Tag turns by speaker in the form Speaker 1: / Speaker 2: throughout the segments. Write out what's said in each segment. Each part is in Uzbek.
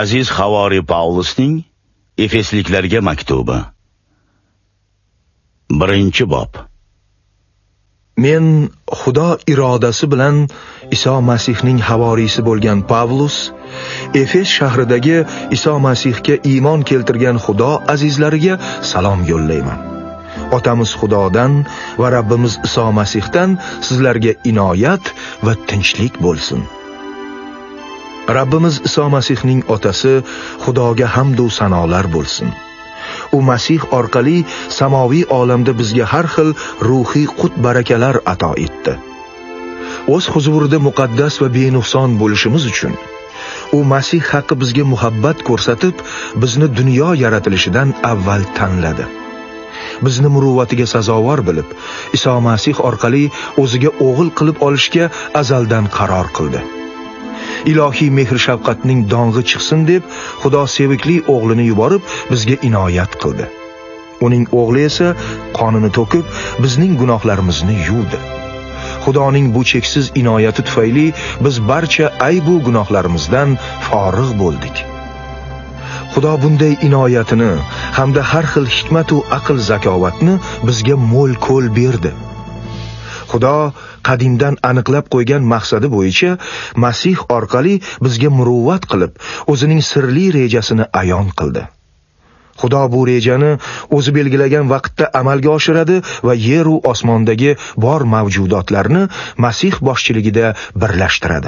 Speaker 1: Aziz Havoriy Pavlusning Efesliklarga maktubi. 1-bob.
Speaker 2: Men Xudo irodasi bilan Iso Masihning havoriysi bo'lgan Pavlus, Efes shahridagi Iso Masihga iymon keltirgan Xudo azizlariga salom yo'llayman. Otamiz Xudodan va Rabbimiz Iso Masihdan sizlarga inoyat va tinchlik bo'lsin. Rabbimiz Iso Masihning otasi Xudoga hamd va sanolar bo'lsin. U Masih orqali samoviy olamda bizga har xil ruhiy qut barakalar ato etdi. O'z huzurida muqaddas va benuqson bo'lishimiz uchun u Masih haqqi bizga muhabbat ko'rsatib, bizni dunyo yaratilishidan avval tanladi. Bizni muruvvatiga sazovor bilib, Iso Masih orqali o'ziga o'g'il qilib olishga azaldan qaror qildi. Ilohiy mehr shafqatning dong'i chiqsin deb Xudo sevikli o'g'lini yuborib bizga inoyat qildi. Uning o'g'li esa qonini to'kib bizning gunohlarimizni yuvdi. Xudoning bu cheksiz inoyati tufayli biz barcha aybu gunohlarimizdan forig' bo'ldik. Xudo bunday inoyatini hamda har xil hikmat va aql zakovatni bizga mo'l-ko'l berdi. Xudo qadimdan aniqlab qo'ygan maqsadi bo'yicha Masih orqali bizga muruvvat qilib, o'zining sirli rejasini ayon qildi. Xudo bu rejani o'zi belgilagan vaqtda amalga oshiradi va yer va osmondagi bor mavjudotlarni Masih boshchiligida birlashtiradi.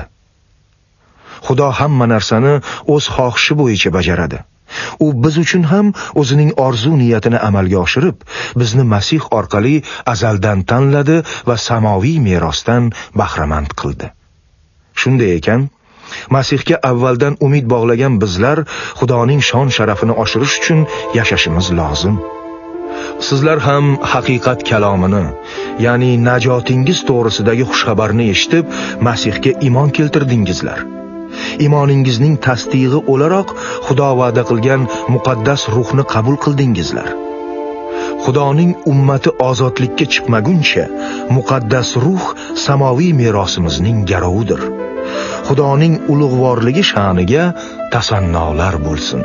Speaker 2: Xudo hamma narsani o'z xohishi bo'yicha bajaradi. U biz uchun ham o'zining orzu niyatini amalga oshirib, bizni Masih orqali azaldan tanladi va samoviy merosdan bahramand qildi. Shunday ekan, Masihga avvaldan umid bog'lagan bizlar Xudoning shon sharafini oshirish uchun yashashimiz lozim. Sizlar ham haqiqat kalomini, ya'ni najotingiz to'g'risidagi xushxabarni eshitib, Masihga iymon keltirdingizlar. Iymoningizning tasdig'i o'laroq Xudo va'da qilgan muqaddas ruhni qabul qildingizlar. Xudoning ummati ozodlikka chiqmaguncha muqaddas ruh samoviy merosimizning garovidir. Xudoning ulug'vorligi sha'niga tasannolar bo'lsin.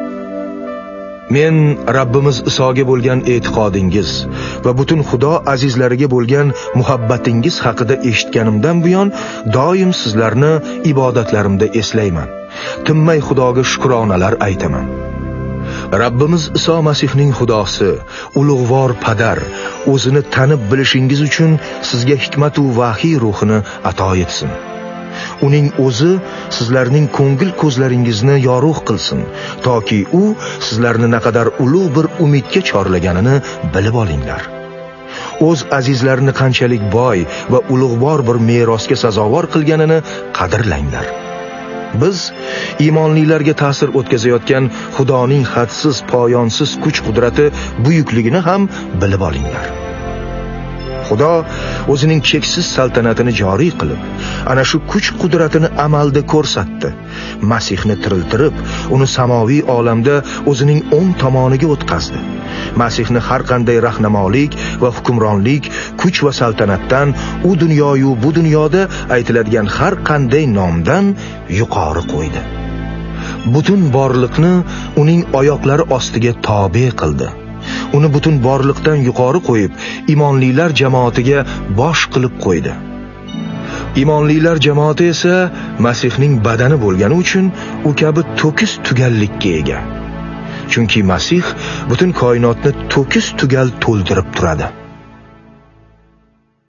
Speaker 2: Men Rabbimiz Isoga bo'lgan e'tiqodingiz va butun Xudo azizlariga bo'lgan muhabbatingiz haqida eshitganimdan buyon doim sizlarni ibodatlarimda eslayman. Tinmay Xudoga shukronalar aytaman. Rabbimiz Iso Masihning Xudosi, ulug'vor Padar, o'zini tanib bilishingiz uchun sizga hikmat va vahiy ruhini ato etsin. Uning o'zi sizlarning ko'ngil ko'zlaringizni yorug' qilsin, toki u sizlarni naqadar ulug' bir umidga chorlaganini bilib olinglar. O'z azizlarini qanchalik boy va ulug'vor bir merosga sazovor qilganini qadrlanglar. Biz iymonlilarga ta'sir o'tkazayotgan Xudoning hadsiz poyonsiz kuch-qudrati buyukligini ham bilib olinglar. Xudo o'zining cheksiz saltanatini joriy qilib, ana shu kuch-qudratini amalda ko'rsatdi. Masihni tiriltirib, uni samoviy olamda o'zining o'ng tomoniga o'tkazdi. Masihni har qanday rahnamolik va hukmronlik, kuch va saltanatdan, u dunyoyu bu dunyoda aytiladigan har qanday nomdan yuqori qo'ydi. Butun borliqni uning oyoqlari ostiga tobe qildi. Uni butun borliqdan yuqori qo'yib, iymonlilar jamoatiga bosh qilib qo'ydi. Iymonlilar jamoati esa Masihning badani bo'lgani uchun u kabi to'kis tugallikka ega. Chunki Masih butun koinotni to'kis tugal to'ldirib turadi.